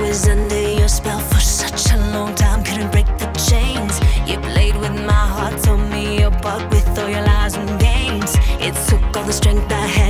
was under your spell for such a long time, couldn't break the chains. You played with my heart, tore me apart with all your lies and games. It took all the strength I had